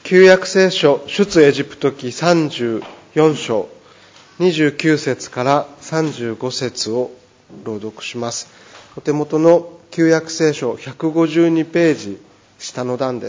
旧約聖書出エジプト記34章29節から35節を朗読します。お手元の旧約聖書152ページ下の段です。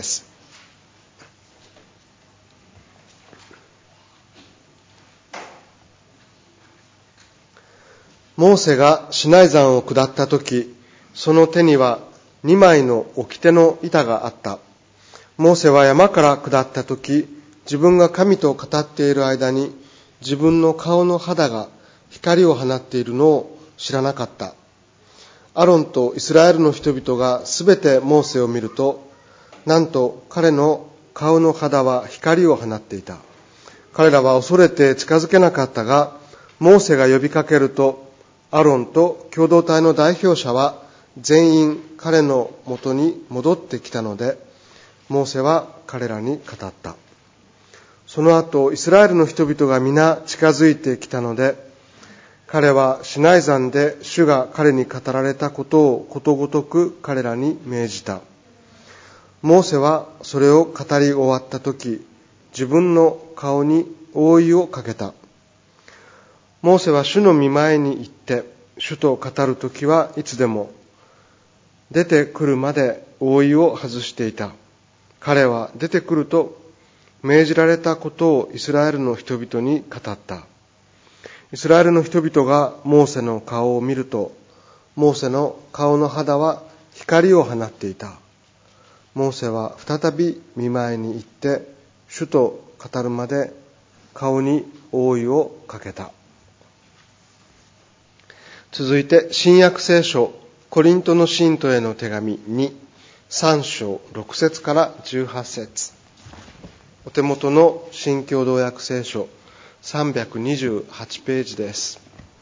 モーセがシナイ山を下ったとき、その手には2枚の掟の板があった。モーセは山から下ったとき、自分が神と語っている間に、自分の顔の肌が光を放っているのを知らなかった。アロンとイスラエルの人々がすべてモーセを見ると、なんと彼の顔の肌は光を放っていた。彼らは恐れて近づけなかったが、モーセが呼びかけると、アロンと共同体の代表者は全員彼のもとに戻ってきたので、モーセは彼らに語った。その後、イスラエルの人々が皆近づいてきたので、彼はシナイ山で主が彼に語られたことをことごとく彼らに命じた。モーセはそれを語り終わったとき、自分の顔に覆いをかけた。モーセは主の御前に行って、主と語るときはいつでも、出てくるまで覆いを外していた。彼は出てくると命じられたことをイスラエルの人々に語った。イスラエルの人々がモーセの顔を見ると、モーセの顔の肌は光を放っていた。モーセは再び御前に行って、主と語るまで顔に覆いをかけた。続いて、新約聖書コリントの信徒への手紙3章6節から18節。お手元の新共同訳聖書328ページです。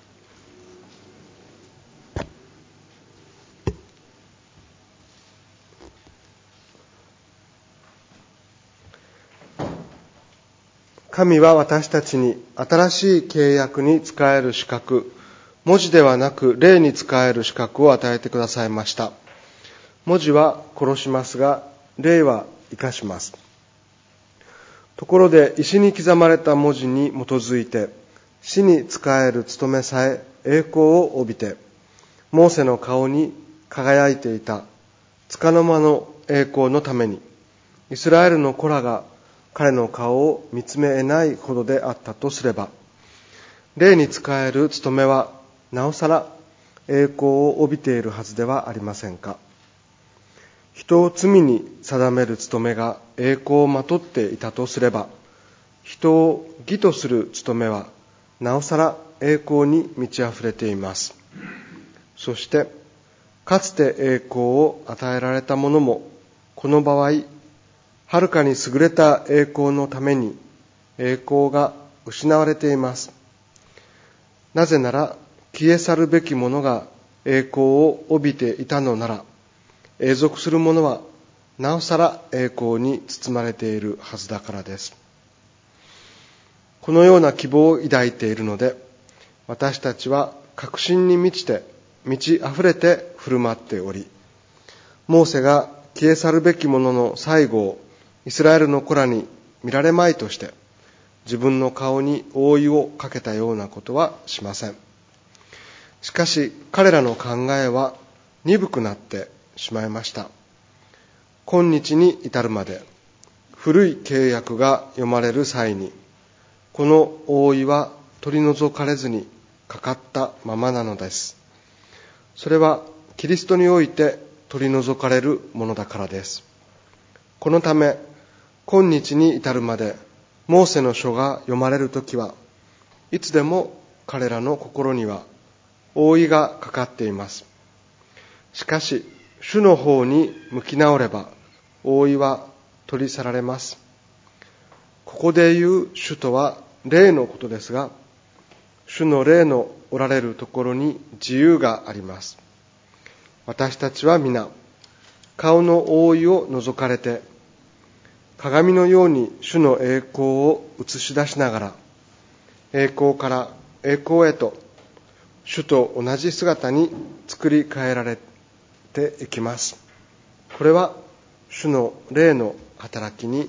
神は私たちに新しい契約に仕える資格、文字ではなく霊に仕える資格を与えてくださいました。文字は殺しますが、霊は生かします。ところで石に刻まれた文字に基づいて、死に仕える務めさえ栄光を帯びて、モーセの顔に輝いていた束の間の栄光のために、イスラエルの子らが彼の顔を見つめ得ないほどであったとすれば、霊に仕える務めはなおさら栄光を帯びているはずではありませんか。人を罪に定める務めが栄光をまとっていたとすれば、人を義とする務めはなおさら栄光に満ち溢れています。そしてかつて栄光を与えられた者も、この場合はるかに優れた栄光のために栄光が失われています。なぜなら消え去るべきものが栄光を帯びていたのなら、永続するものはなおさら栄光に包まれているはずだからです。このような希望を抱いているので、私たちは確信に満ち溢れて振る舞っており、モーセが消え去るべきものの最後をイスラエルの子らに見られまいとして、自分の顔に覆いをかけたようなことはしません。しかし彼らの考えは鈍くなってしまいました。今日に至るまで古い契約が読まれる際に、この覆いは取り除かれずにかかったままなのです。それはキリストにおいて取り除かれるものだからです。このため今日に至るまでモーセの書が読まれるときは、いつでも彼らの心には覆いがかかっています。しかし主の方に向き直れば覆いは取り去られます。ここで言う主とは霊のことですが、主の霊のおられるところに自由があります。私たちは皆顔の覆いを除かれて、鏡のように主の栄光を映し出しながら、栄光から栄光へと主と同じ姿に作り変えられていきます。これは主の霊の働きに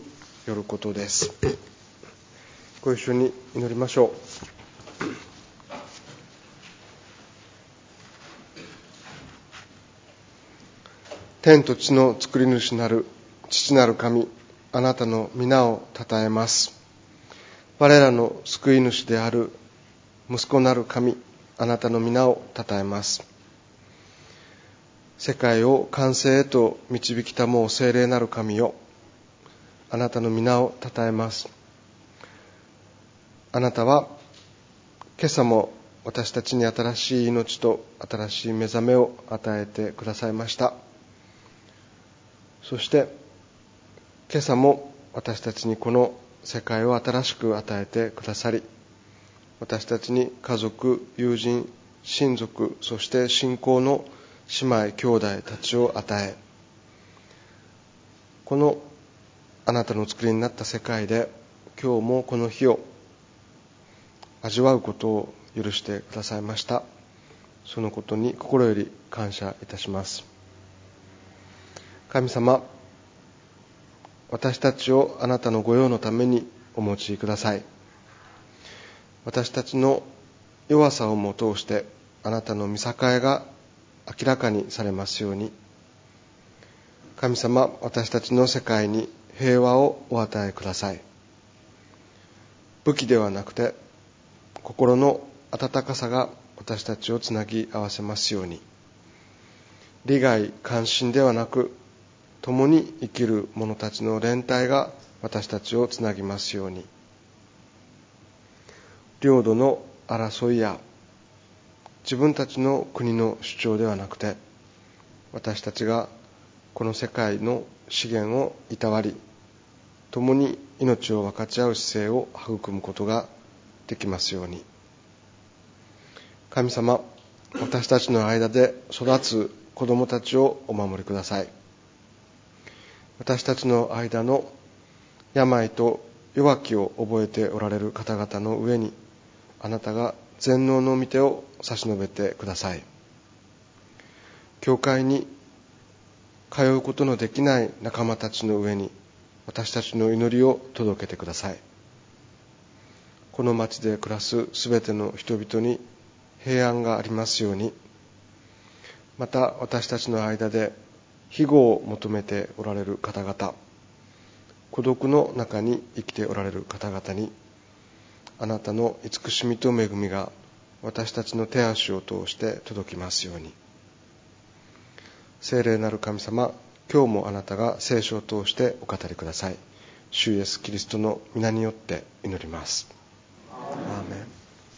よることです。ご一緒に祈りましょう。天と地の作り主なる父なる神、あなたの皆をたたえます。我らの救い主である息子なる神、あなたの皆をたたえます。世界を完成へと導きたもう聖霊なる神よ、あなたの皆をたたえます。あなたは今朝も私たちに新しい命と新しい目覚めを与えてくださいました。そして今朝も私たちにこの世界を新しく与えてくださり、私たちに家族、友人、親族、そして信仰の姉妹兄弟たちを与え、このあなたのお作りになった世界で今日もこの日を味わうことを許してくださいました。そのことに心より感謝いたします。神様、私たちをあなたの御用のためにお持ちください。私たちの弱さをも通してあなたの御栄えが明らかにされますように、神様、私たちの世界に平和をお与えください。武器ではなくて心の温かさが私たちをつなぎ合わせますように、利害関心ではなく共に生きる者たちの連帯が私たちをつなぎますように、領土の争いや自分たちの国の主張ではなくて、私たちがこの世界の資源をいたわり、共に命を分かち合う姿勢を育むことができますように。神様、私たちの間で育つ子供たちをお守りください。私たちの間の病と弱きを覚えておられる方々の上に、あなたが全能の御手を差し伸べてください。教会に通うことのできない仲間たちの上に、私たちの祈りを届けてください。この町で暮らすすべての人々に平安がありますように、また私たちの間で庇護を求めておられる方々、孤独の中に生きておられる方々に、あなたの慈しみと恵みが私たちの手足を通して届きますように。聖霊なる神様、今日もあなたが聖書を通してお語りください。主イエスキリストの皆によって祈ります。アーメン。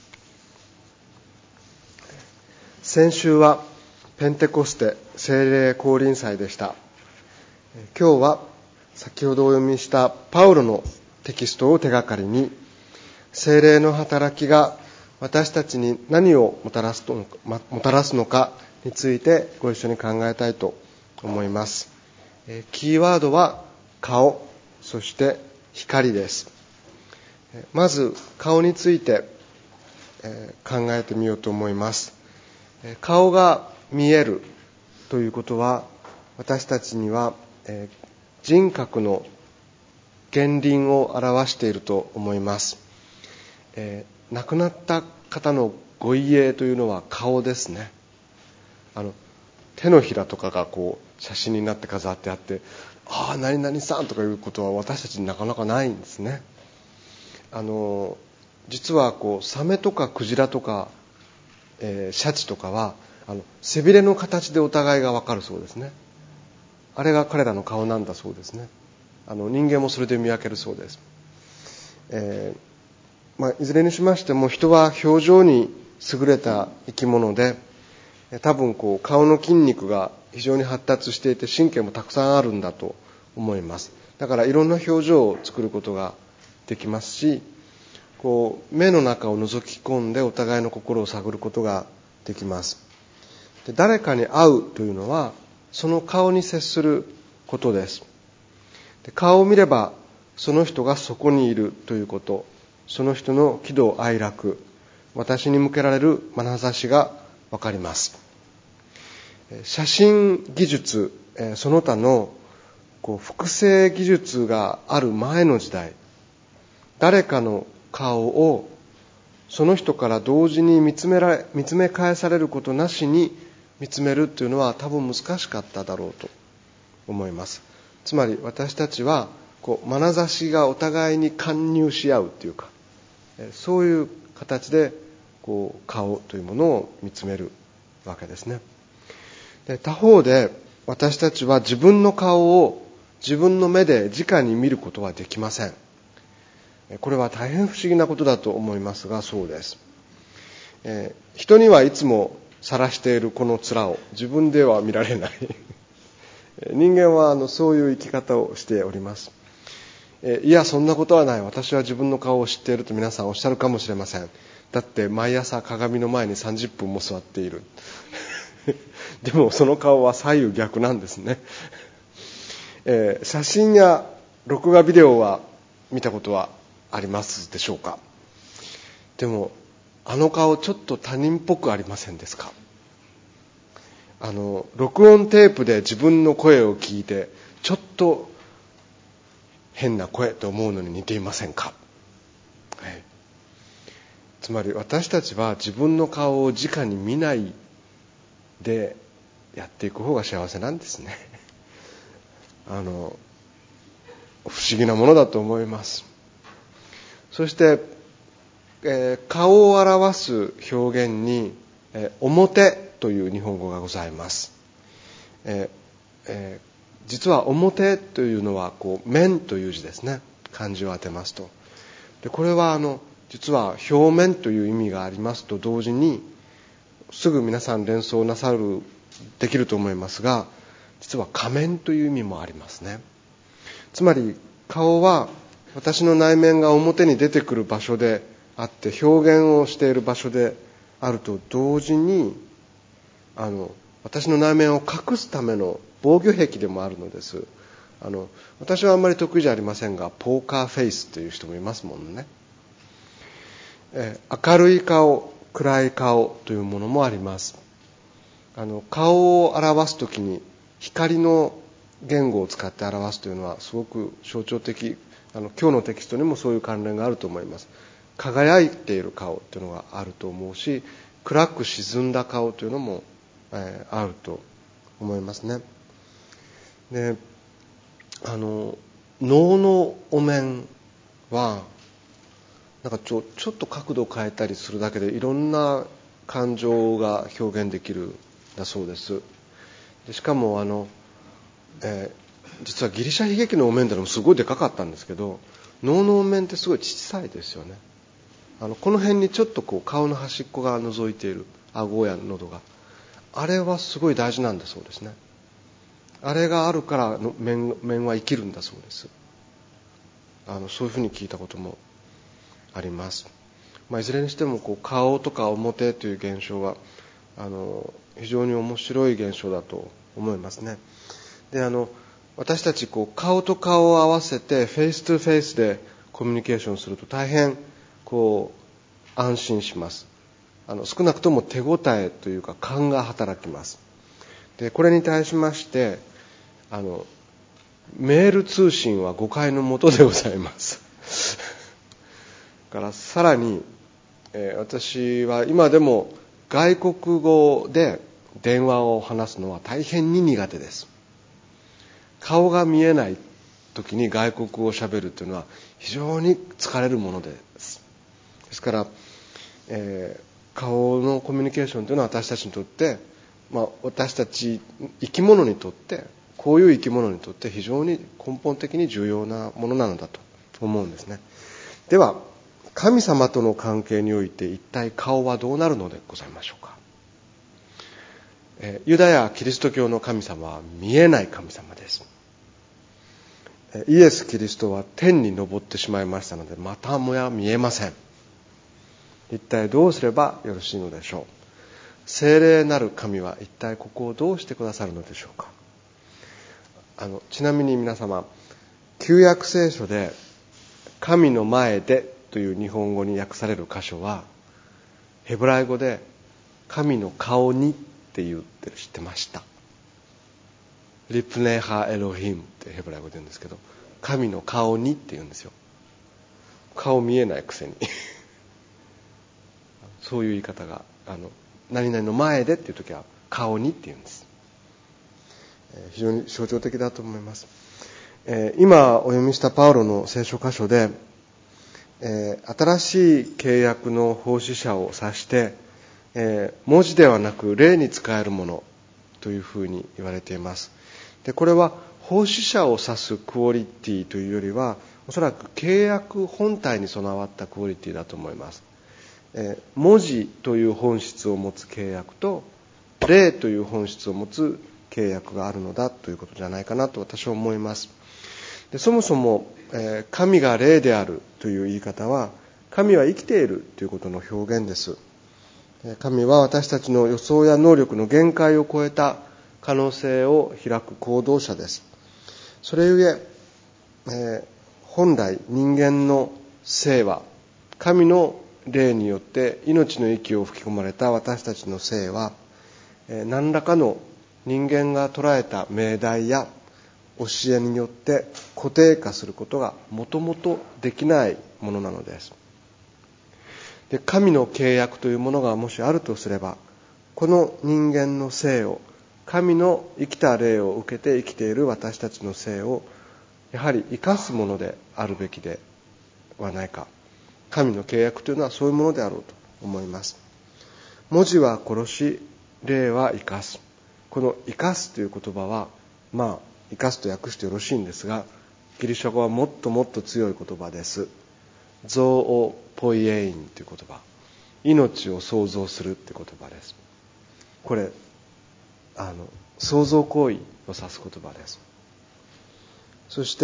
先週はペンテコステ聖霊降臨祭でした。今日は先ほどお読みしたパウロのテキストを手がかりに、聖霊の働きが私たちに何をもたらすのかについてご一緒に考えたいと思います。キーワードは顔、そして光です。まず顔について考えてみようと思います。顔が見えるということは、私たちには人格の原輪を表していると思います。亡くなった方のご遺影というのは顔ですね。手のひらとかが写真になって飾ってあって、何々さんとかいうことは私たちになかなかないんですね。実はサメとかクジラとか、シャチとかは背びれの形でお互いが分かるそうですね。あれが彼らの顔なんだそうですね。人間もそれで見分けるそうです。いずれにしましても人は表情に優れた生き物で、多分顔の筋肉が非常に発達していて神経もたくさんあるんだと思います。だからいろんな表情を作ることができますし、目の中を覗き込んでお互いの心を探ることができます。で、誰かに会うというのはその顔に接することです。で、顔を見ればその人がそこにいるということ、その人の喜怒哀楽、私に向けられる眼差しがわかります。写真技術、その他の複製技術がある前の時代、誰かの顔をその人から同時に見つめ返されることなしに見つめるというのは多分難しかっただろうと思います。つまり私たちは眼差しがお互いに貫入し合うというか、そういう形で顔というものを見つめるわけですね。で、他方で私たちは自分の顔を自分の目で直に見ることはできません。これは大変不思議なことだと思いますが、そうです。人にはいつも晒しているこの面を自分では見られない人間はそういう生き方をしております。いや、そんなことはない、私は自分の顔を知っていると皆さんおっしゃるかもしれません。だって毎朝鏡の前に30分も座っているでもその顔は左右逆なんですね。写真や録画ビデオは見たことはありますでしょうか。でもあの顔ちょっと他人っぽくありませんですか。録音テープで自分の声を聞いてちょっと変な声と思うのに似ていませんか。はい、つまり私たちは自分の顔を直に見ないでやっていく方が幸せなんですね。不思議なものだと思います。そして、顔を表す表現に、表という日本語がございます。実は表というのは面という字ですね。漢字を当てますと。で、これは実は表面という意味がありますと同時に、すぐ皆さん連想できると思いますが、実は仮面という意味もありますね。つまり顔は私の内面が表に出てくる場所であって表現をしている場所であると同時に、私の内面を隠すための防御壁でもあるのです。私はあんまり得意じゃありませんが、ポーカーフェイスという人もいますもんね。明るい顔、暗い顔というものもあります。顔を表すときに光の言語を使って表すというのはすごく象徴的。今日のテキストにもそういう関連があると思います。輝いている顔というのがあると思うし、暗く沈んだ顔というのも、あると思いますね。で、能のお面はなんかちょっと角度を変えたりするだけでいろんな感情が表現できるんだそうです。でしかも実はギリシャ悲劇のお面でもすごいでかかったんですけど、能のお面ってすごい小さいですよね。この辺にちょっと顔の端っこが覗いている顎や喉が、あれはすごい大事なんだそうですね。あれがあるから面は生きるんだそうです。そういうふうに聞いたこともあります。いずれにしても顔とか表という現象は非常に面白い現象だと思いますね。で、私たち顔と顔を合わせてフェイストゥフェイスでコミュニケーションすると大変安心します。少なくとも手応えというか勘が働きます。で、これに対しましてメール通信は誤解のもとでございますからさらに、私は今でも外国語で電話を話すのは大変に苦手です。顔が見えない時に外国語を喋るというのは非常に疲れるものです。ですから、顔のコミュニケーションというのは私たちにとって、私たち生き物にとって、こういう生き物にとって非常に根本的に重要なものなのだと思うんですね。では神様との関係において一体顔はどうなるのでございましょうか。ユダヤキリスト教の神様は見えない神様です。イエス・キリストは天に昇ってしまいましたのでまたもや見えません。一体どうすればよろしいのでしょう。聖霊なる神は一体ここをどうしてくださるのでしょうか。ちなみに皆様、旧約聖書で神の前でという日本語に訳される箇所はヘブライ語で神の顔にって言ってる、知ってました？ プリプネハエロヒムってヘブライ語で言うんですけど、神の顔にって言うんですよ。顔見えないくせにそういう言い方が何々の前でっていう時は顔にって言うんです。非常に象徴的だと思います。今お読みしたパウロの聖書箇所で、新しい契約の奉仕者を指して、文字ではなく霊に仕えるものというふうに言われています。で、これは奉仕者を指すクオリティというよりは、おそらく契約本体に備わったクオリティだと思います。文字という本質を持つ契約と霊という本質を持つ契約があるのだということじゃないかなと私は思います。で、そもそも、神が霊であるという言い方は、神は生きているということの表現です。神は私たちの予想や能力の限界を超えた可能性を開く行動者です。それゆえ、本来人間の生は神の霊によって命の息を吹き込まれた私たちの生は、何らかの人間が捉えた命題や教えによって固定化することがもともとできないものなのです。で、神の契約というものがもしあるとすれば、この人間の生を、神の生きた霊を受けて生きている私たちの生をやはり生かすものであるべきではないか。神の契約というのはそういうものであろうと思います。文字は殺し、霊は生かす。この生かすという言葉は、生かすと訳してよろしいんですが、ギリシャ語はもっともっと強い言葉です。ゾーオポイエインという言葉。命を創造するという言葉です。これ、創造行為を指す言葉です。そして、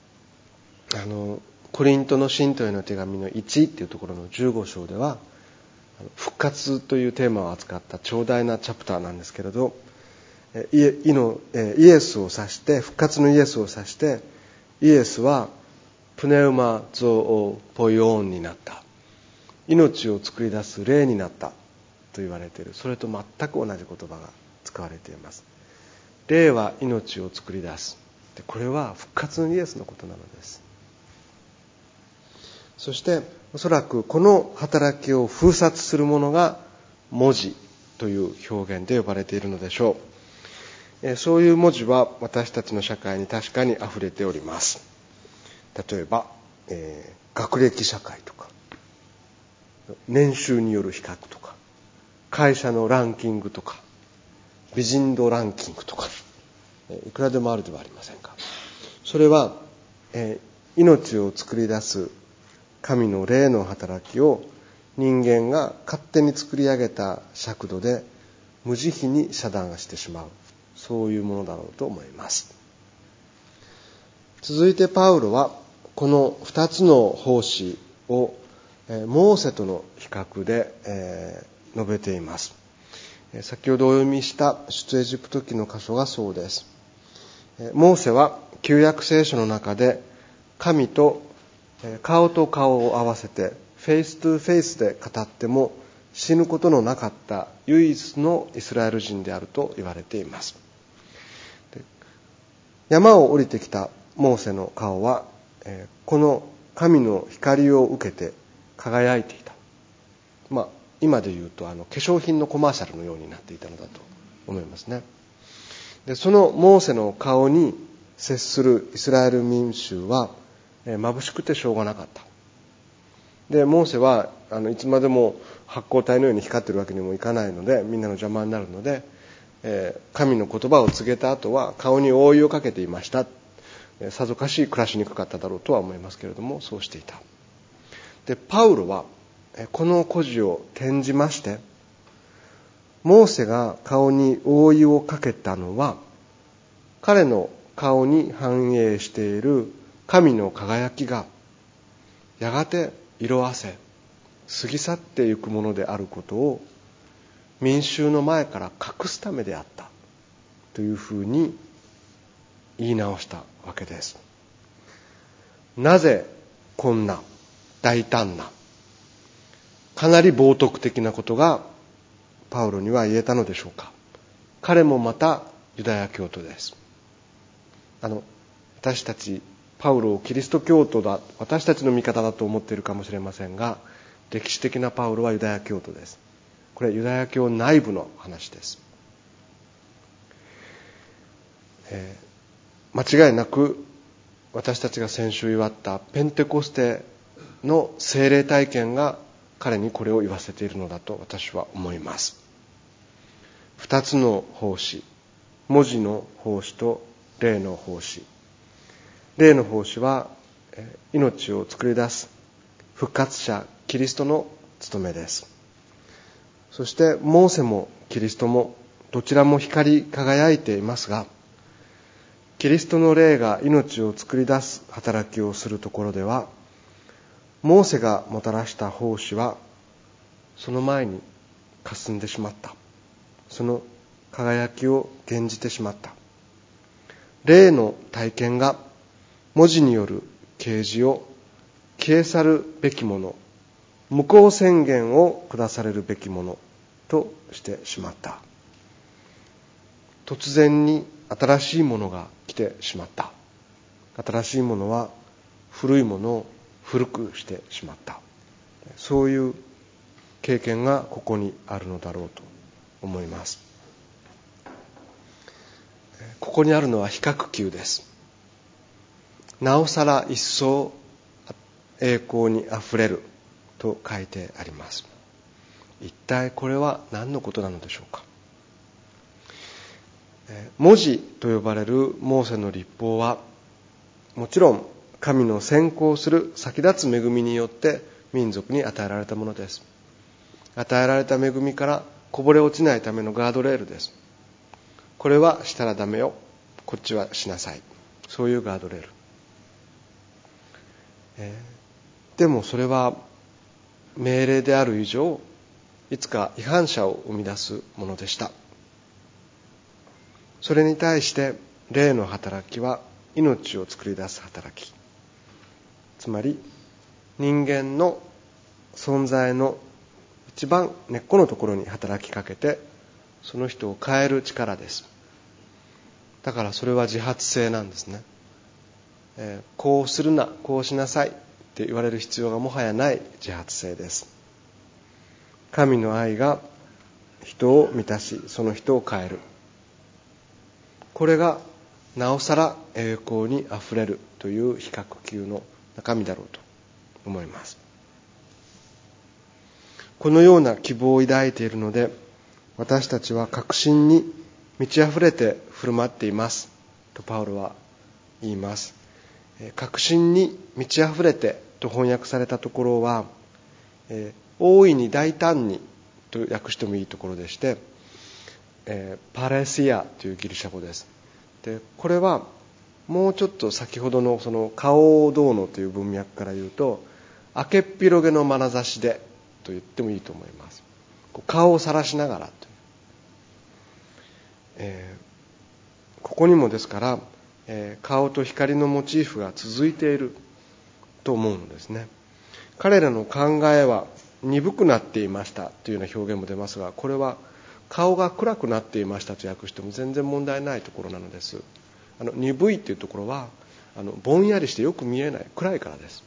コリントの信徒への手紙の1というところの15章では、復活というテーマを扱った長大なチャプターなんですけれど、イエスを指して、復活のイエスを指して、イエスはプネウマゾオポイオンになった。命を作り出す霊になったと言われている。それと全く同じ言葉が使われています。霊は命を作り出す。で、これは復活のイエスのことなのです。そしておそらくこの働きを封殺するものが文字という表現で呼ばれているのでしょう。そういう文字は私たちの社会に確かに溢れております。例えば、学歴社会とか、年収による比較とか、会社のランキングとか、美人度ランキングとか、いくらでもあるではありませんか。それは、命を作り出す神の霊の働きを人間が勝手に作り上げた尺度で無慈悲に遮断してしまう、そういうものだろうと思います。続いてパウロはこの2つの奉仕をモーセとの比較で述べています。先ほどお読みした出エジプト記の箇所がそうです。モーセは旧約聖書の中で神と顔と顔を合わせてフェイストゥフェイスで語っても死ぬことのなかった唯一のイスラエル人であると言われています。山を降りてきたモーセの顔はこの神の光を受けて輝いていた。今で言うと化粧品のコマーシャルのようになっていたのだと思いますね。で、そのモーセの顔に接するイスラエル民衆は眩しくてしょうがなかった。で、モーセはいつまでも発光体のように光ってるわけにもいかないので、みんなの邪魔になるので、神の言葉を告げた後は顔に覆いをかけていました。さぞかし暮らしにくかっただろうとは思いますけれども、そうしていた。で、パウロはこの故事を転じまして、モーセが顔に覆いをかけたのは彼の顔に反映している神の輝きがやがて色あせ過ぎ去っていくものであることを民衆の前から隠すためであったというふうに言い直したわけです。なぜこんな大胆なかなり冒涜的なことがパウロには言えたのでしょうか。彼もまたユダヤ教徒です。 私たちパウロをキリスト教徒だ、私たちの味方だと思っているかもしれませんが、歴史的なパウロはユダヤ教徒です。これユダヤ教内部の話です。間違いなく私たちが先週祝ったペンテコステの聖霊体験が彼にこれを言わせているのだと私は思います。二つの奉仕、文字の奉仕と霊の奉仕。霊の奉仕は命を作り出す復活者キリストの務めです。そしてモーセもキリストもどちらも光り輝いていますが、キリストの霊が命を作り出す働きをするところでは、モーセがもたらした奉仕はその前に霞んでしまった。その輝きを減じてしまった。霊の体験が文字による啓示を消え去るべきもの、無効宣言を下されるべきものとしてしまった。突然に新しいものが来てしまった。新しいものは古いものを古くしてしまった。そういう経験がここにあるのだろうと思います。ここにあるのは比較級です。なおさら一層栄光にあふれると書いてあります。一体これは何のことなのでしょうか。文字と呼ばれるモーセの律法はもちろん神の先行する先立つ恵みによって民族に与えられたものです。与えられた恵みからこぼれ落ちないためのガードレールです。これはしたらダメよ、こっちはしなさい、そういうガードレール。でもそれは命令である以上、いつか違反者を生み出すものでした。それに対して霊の働きは命を作り出す働き、つまり人間の存在の一番根っこのところに働きかけて、その人を変える力です。だからそれは自発性なんですね。こうするな、こうしなさいって言われる必要がもはやない自発性です。神の愛が人を満たし、その人を変える。これがなおさら栄光にあふれるという比較級の中身だろうと思います。このような希望を抱いているので、私たちは確信に満ち溢れて振る舞っていますとパウロは言います。確信に満ち溢れてと翻訳されたところは、大いに大胆にと訳してもいいところでして、パレシアというギリシャ語です。で、これはもうちょっと先ほどのその顔をどうのという文脈から言うと、明けっ広げの眼差しでと言ってもいいと思います。顔を晒しながらという、ここにもですから、顔と光のモチーフが続いていると思うのですね。彼らの考えは鈍くなっていましたというような表現も出ますが、これは顔が暗くなっていましたと訳しても全然問題ないところなのです。鈍いというところはぼんやりしてよく見えない、暗いからです。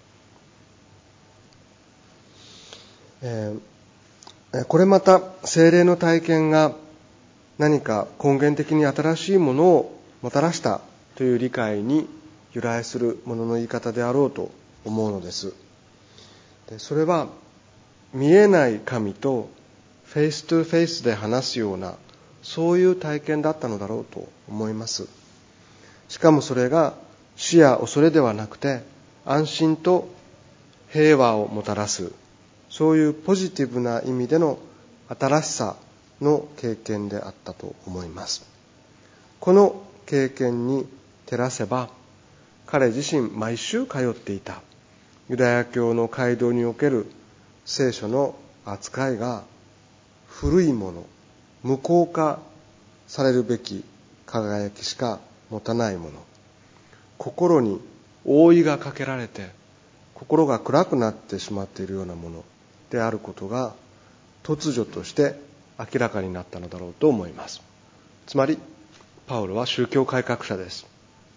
これまた聖霊の体験が何か根源的に新しいものをもたらしたという理解に由来するものの言い方であろうと思うのです。それは見えない神とフェイストゥフェイスで話すような、そういう体験だったのだろうと思います。しかもそれが死や恐れではなくて安心と平和をもたらす、そういうポジティブな意味での新しさの経験であったと思います。この経験に照らせば、彼自身毎週通っていたユダヤ教の街道における聖書の扱いが古いもの、無効化されるべき輝きしか持たないもの、心に覆いがかけられて心が暗くなってしまっているようなものであることが突如として明らかになったのだろうと思います。つまりパウロは宗教改革者です。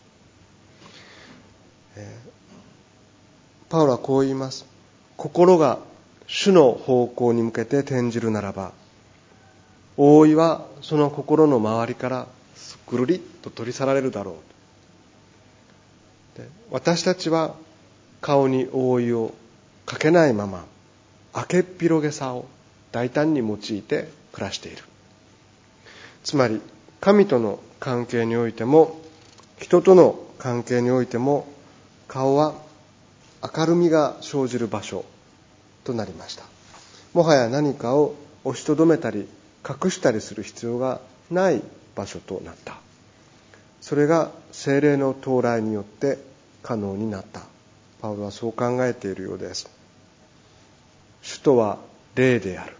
パウロはこう言います。心が主の方向に向けて転じるならば、覆いはその心の周りからぐるりっと取り去られるだろう。で、私たちは顔に覆いをかけないまま、明けっ広げさを大胆に用いて暮らしている。つまり、神との関係においても、人との関係においても、顔は明るみが生じる場所となりました。もはや何かを押しとどめたり隠したりする必要がない場所となった。それが聖霊の到来によって可能になった。パウロはそう考えているようです。主とは霊である。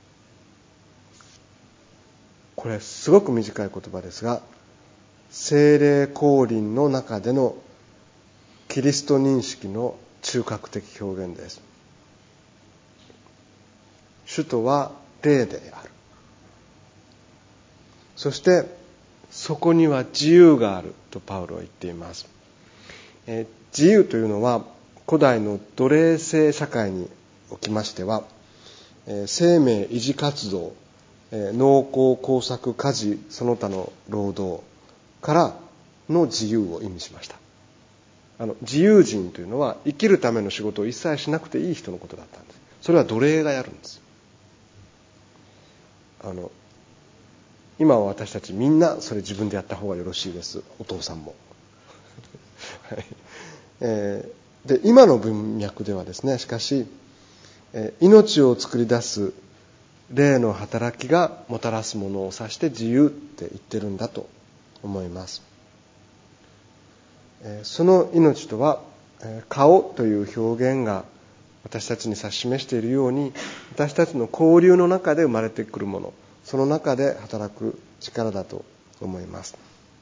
これすごく短い言葉ですが、聖霊降臨の中でのキリスト認識の中核的表現です。主とは霊である。そしてそこには自由があるとパウロは言っています。自由というのは古代の奴隷制社会におきましては、生命維持活動、農耕工作家事その他の労働からの自由を意味しました。自由人というのは生きるための仕事を一切しなくていい人のことだったんです。それは奴隷がやるんです。今は私たちみんなそれ自分でやった方がよろしいです。お父さんも、はいで今の文脈ではですね、しかし、命を作り出す霊の働きがもたらすものを指して自由って言ってるんだと思います。その命とは、顔という表現が私たちに指し示しているように、私たちの交流の中で生まれてくるもの、その中で働く力だと思います。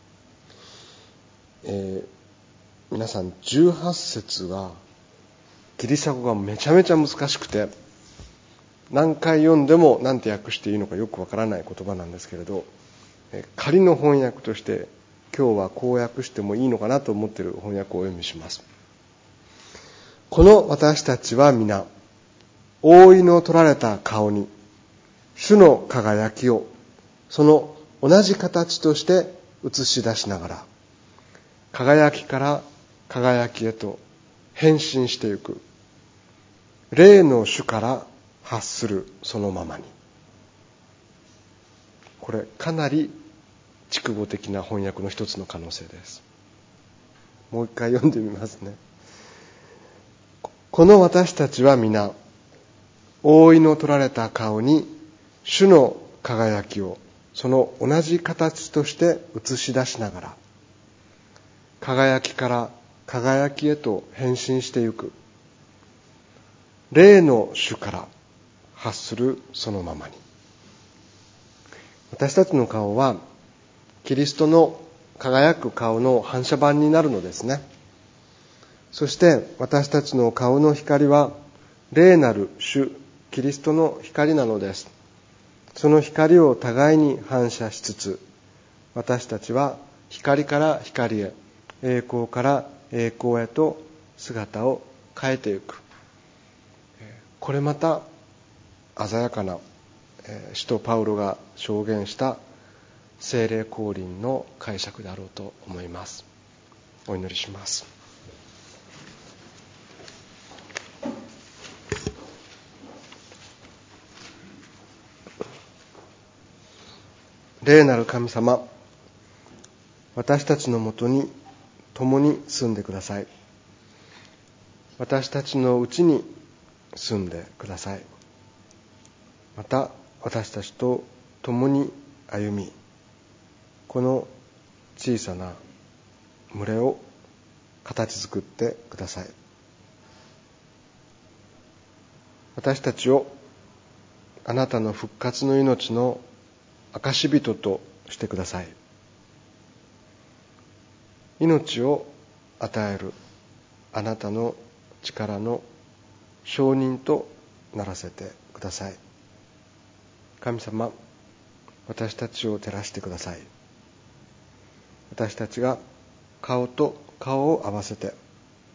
皆さん18節はギリシャ語がめちゃめちゃ難しくて、何回読んでも何て訳していいのかよくわからない言葉なんですけれど、仮の翻訳として今日はこう訳してもいいのかなと思っている翻訳をお読みします。この私たちは皆覆いの取られた顔に主の輝きをその同じ形として映し出しながら、輝きから輝きへと変身していく霊の主から発するそのままに。これかなり筑語的な翻訳の一つの可能性です。もう一回読んでみますね。この私たちは皆覆いの取られた顔に主の輝きをその同じ形として映し出しながら、輝きから輝きへと変身してゆく霊の主から発するそのままに。私たちの顔はキリストの輝く顔の反射板になるのですね。そして私たちの顔の光は霊なる主キリストの光なのです。その光を互いに反射しつつ、私たちは光から光へ、栄光から栄光へと姿を変えていく。これまた鮮やかな使徒パウロが証言した聖霊降臨の解釈であろうと思います。お祈りします。霊なる神様、私たちのもとに共に住んでください。私たちのうちに住んでください。また私たちと共に歩み、この小さな群れを形作ってください。私たちをあなたの復活の命の証人としてください。命を与えるあなたの力の証人とならせてください。神様、私たちを照らしてください。私たちが顔と顔を合わせて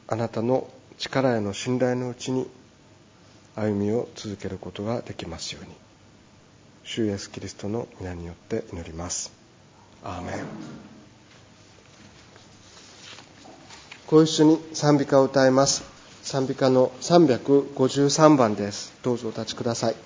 あなたの力への信頼のうちに歩みを続けることができますように、主イエスキリストの皆によって祈ります。アーメン。ご一緒に賛美歌を歌います。賛美歌の353番です。どうぞお立ちください。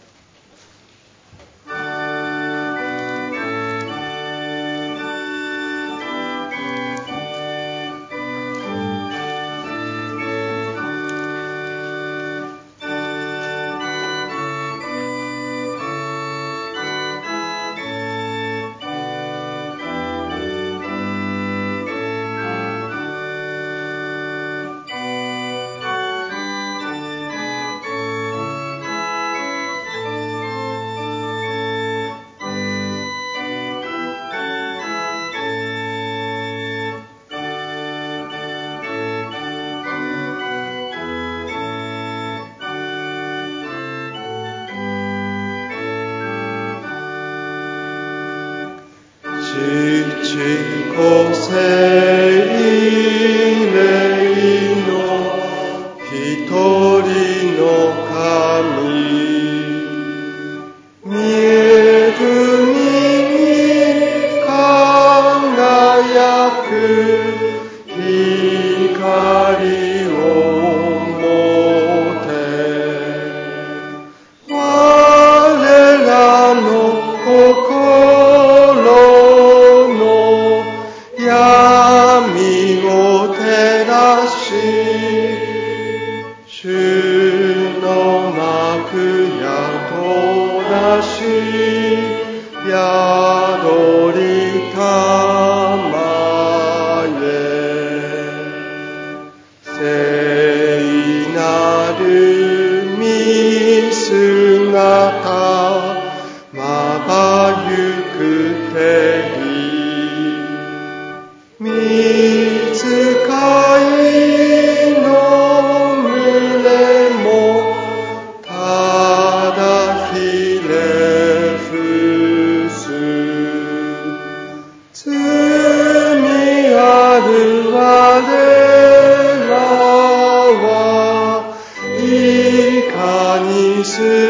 いかにす